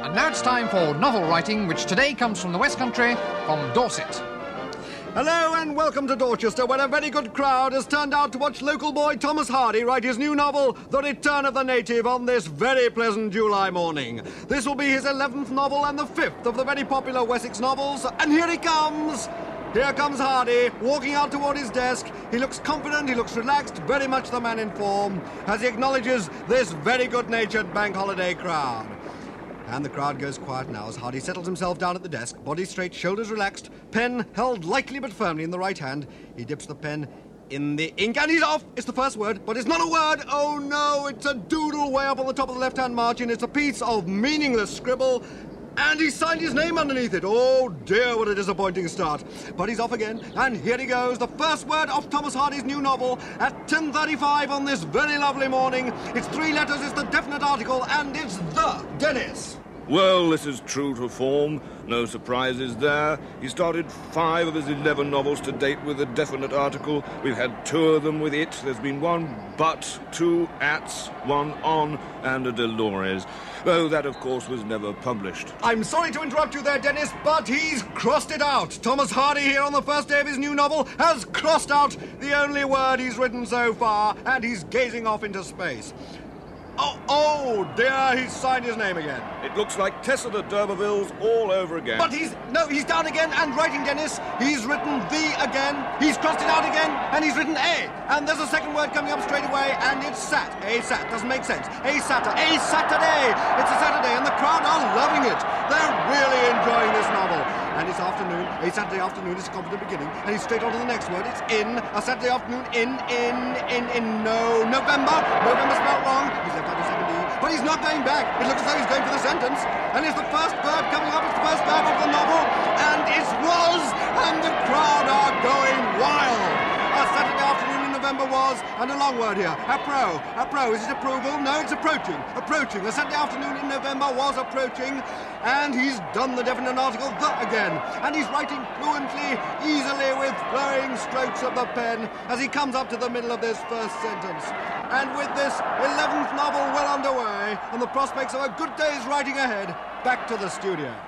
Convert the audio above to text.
And now it's time for novel writing, which today comes from the West Country, from Dorset. Hello and welcome to Dorchester, where a very good crowd has turned out to watch local boy Thomas Hardy write his new novel, The Return of the Native, on this very pleasant July morning. This will be his 11th novel and the 5th of the very popular Wessex novels, and here he comes! Here comes Hardy, walking out toward his desk. He looks confident, he looks relaxed, very much the man in form, as he acknowledges this very good-natured bank holiday crowd. And the crowd goes quiet now as Hardy settles himself down at the desk, body straight, shoulders relaxed, pen held lightly but firmly in the right hand. He dips the pen in the ink and he's off! It's the first word, but it's not a word! Oh no, it's a doodle way up on the top of the left-hand margin. It's a piece of meaningless scribble. And he signed his name underneath it. Oh dear, what a disappointing start. But he's off again, and here he goes. The first word of Thomas Hardy's new novel at 10:35 on this very lovely morning. It's 3 letters, it's the definite article, and it's the Dennis. Well, this is true to form. No surprises there. He started 5 of his 11 novels to date with a definite article. We've had 2 of them with it. There's been 1 but, 2 ats, 1 on, and a Dolores. Though that, of course, was never published. I'm sorry to interrupt you there, Dennis, but he's crossed it out. Thomas Hardy here on the first day of his new novel has crossed out the only word he's written so far, and he's gazing off into space. Oh dear, he's signed his name again. It looks like Tessa de D'Urbervilles all over again. But he's down again and writing, Dennis. He's written the again, he's crossed it out again, and he's written a. And there's a second word coming up straight away, and it's sat. A sat, doesn't make sense. A Saturday. It's a Saturday, and the crowd are loving it. They're really enjoying this novel. And it's afternoon, a Saturday afternoon is a confident beginning, and he's straight on to the next word. It's in, a Saturday afternoon, November. November spelled wrong. He's left out a second E, but he's not going back. It looks as though he's going for the sentence. And it's the first verb coming up, it's the first verb of the novel, and it's was, and the crowd are going wild. A Saturday afternoon in November was, and a long word here, appro. Is it approval? No, it's approaching. A Saturday afternoon in November was approaching, and he's done the definite article, the again. And he's writing fluently, easily, with flowing strokes of the pen as he comes up to the middle of this first sentence. And with this 11th novel well underway, and the prospects of a good day's writing ahead, back to the studio.